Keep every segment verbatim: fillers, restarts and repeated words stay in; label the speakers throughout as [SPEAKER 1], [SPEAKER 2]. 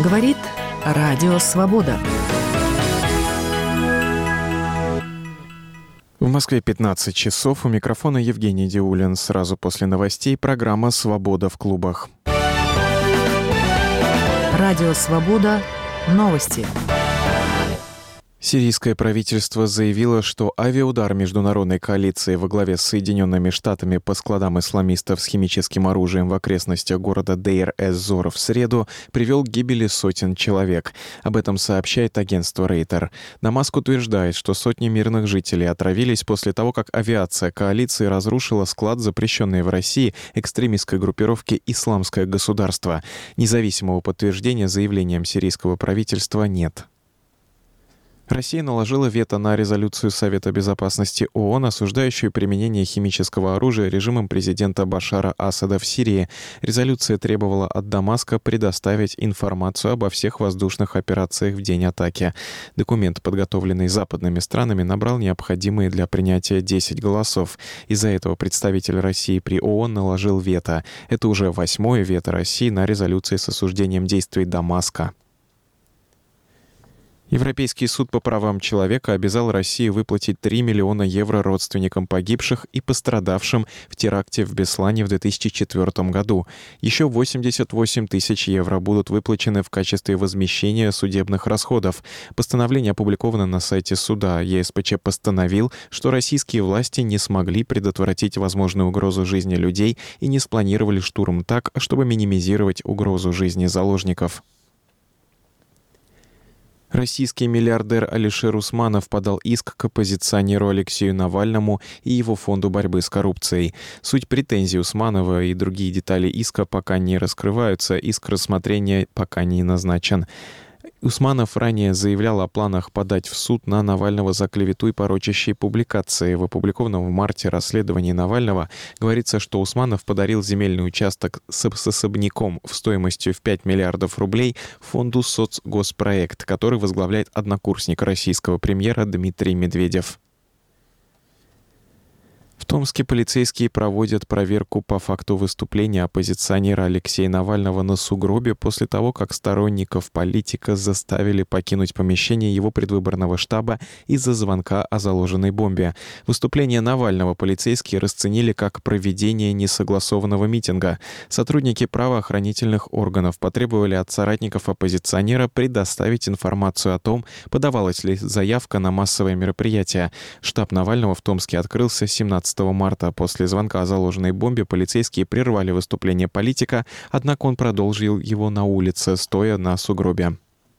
[SPEAKER 1] Говорит Радио Свобода.
[SPEAKER 2] В Москве пятнадцать часов. У микрофона Евгений Диулин. Сразу после новостей программа «Свобода в клубах».
[SPEAKER 1] Радио Свобода. Новости.
[SPEAKER 2] Сирийское правительство заявило, что авиаудар международной коалиции во главе с Соединенными Штатами по складам исламистов с химическим оружием в окрестностях города Дейр-эз-Зор в среду привел к гибели сотен человек. Об этом сообщает агентство Рейтер. Дамаск утверждает, что сотни мирных жителей отравились после того, как авиация коалиции разрушила склад, запрещенный в России экстремистской группировки «Исламское государство». Независимого подтверждения заявлениям сирийского правительства нет. Россия наложила вето на резолюцию Совета безопасности ООН, осуждающую применение химического оружия режимом президента Башара Асада в Сирии. Резолюция требовала от Дамаска предоставить информацию обо всех воздушных операциях в день атаки. Документ, подготовленный западными странами, набрал необходимые для принятия десять голосов. Из-за этого представитель России при ООН наложил вето. Это уже восьмое вето России на резолюции с осуждением действий Дамаска. Европейский суд по правам человека обязал Россию выплатить три миллиона евро родственникам погибших и пострадавшим в теракте в Беслане в две тысячи четвёртом году. Еще восемьдесят восемь тысяч евро будут выплачены в качестве возмещения судебных расходов. Постановление опубликовано на сайте суда. ЕСПЧ постановил, что российские власти не смогли предотвратить возможную угрозу жизни людей и не спланировали штурм так, чтобы минимизировать угрозу жизни заложников. Российский миллиардер Алишер Усманов подал иск к оппозиционеру Алексею Навальному и его фонду борьбы с коррупцией. Суть претензий Усманова и другие детали иска пока не раскрываются, иск рассмотрения пока не назначен. Усманов ранее заявлял о планах подать в суд на Навального за клевету и порочащие публикации. В опубликованном в марте расследовании Навального говорится, что Усманов подарил земельный участок с особняком в стоимостью в пять миллиардов рублей фонду «Соцгоспроект», который возглавляет однокурсник российского премьера Дмитрий Медведев. В Томске полицейские проводят проверку по факту выступления оппозиционера Алексея Навального на сугробе после того, как сторонников политика заставили покинуть помещение его предвыборного штаба из-за звонка о заложенной бомбе. Выступление Навального полицейские расценили как проведение несогласованного митинга. Сотрудники правоохранительных органов потребовали от соратников оппозиционера предоставить информацию о том, подавалась ли заявка на массовое мероприятие. Штаб Навального в Томске открылся семнадцатого марта. После звонка о заложенной бомбе полицейские прервали выступление политика, однако он продолжил его на улице, стоя на сугробе.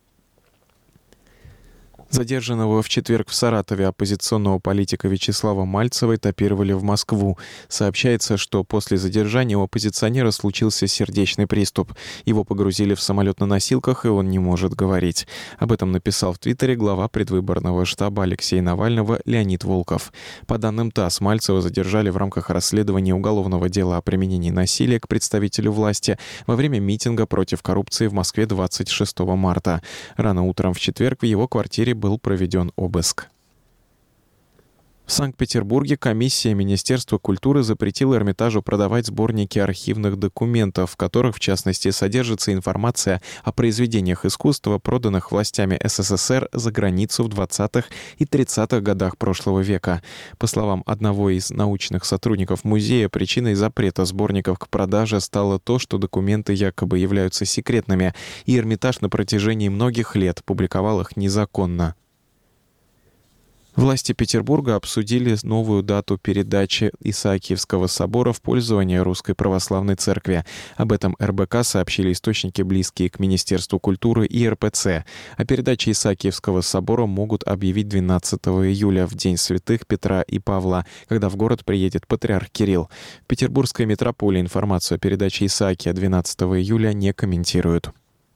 [SPEAKER 2] Задержанного в четверг в Саратове оппозиционного политика Вячеслава Мальцева этапировали в Москву. Сообщается, что после задержания у оппозиционера случился сердечный приступ. Его погрузили в самолет на носилках, и он не может говорить. Об этом написал в Твиттере глава предвыборного штаба Алексея Навального Леонид Волков. По данным ТАСС, Мальцева задержали в рамках расследования уголовного дела о применении насилия к представителю власти во время митинга против коррупции в Москве двадцать шестого марта. Рано утром в четверг в его квартире был проведен обыск. В Санкт-Петербурге комиссия Министерства культуры запретила Эрмитажу продавать сборники архивных документов, в которых, в частности, содержится информация о произведениях искусства, проданных властями СССР за границу в двадцатых и тридцатых годах прошлого века. По словам одного из научных сотрудников музея, причиной запрета сборников к продаже стало то, что документы якобы являются секретными, и Эрмитаж на протяжении многих лет публиковал их незаконно. Власти Петербурга обсудили новую дату передачи Исаакиевского собора в пользование Русской Православной Церкви. Об этом эр бэ ка сообщили источники, близкие к Министерству культуры и эр пэ цэ. О передаче Исаакиевского собора могут объявить двенадцатого июля, в День святых Петра и Павла, когда в город приедет патриарх Кирилл. В Петербургской метрополии информацию о передаче Исаакия двенадцатого июля не комментируют.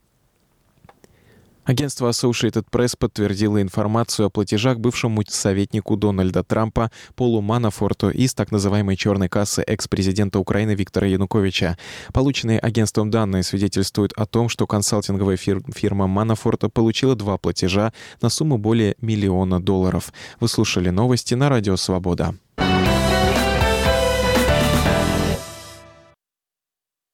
[SPEAKER 2] Агентство Associated Press подтвердило информацию о платежах бывшему советнику Дональда Трампа Полу Манафорту из так называемой «черной кассы» экс-президента Украины Виктора Януковича. Полученные агентством данные свидетельствуют о том, что консалтинговая фир- фирма Манафорта получила два платежа на сумму более миллиона долларов. Вы слушали новости на Радио Свобода.